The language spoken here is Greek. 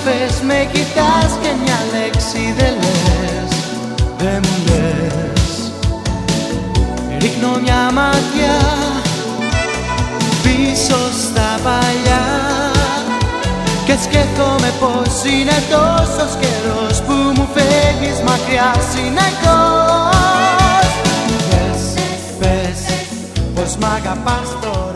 πες, με κοιτάς και μια λέξη δεν λες, δεν μου λες. Ρίχνω μια ματιά πίσω στα παλιά και σκέφτομαι πως είναι τόσος καιρός που μου φεύγεις μακριά συνεχώς. Πες πως μ' αγαπάς τώρα.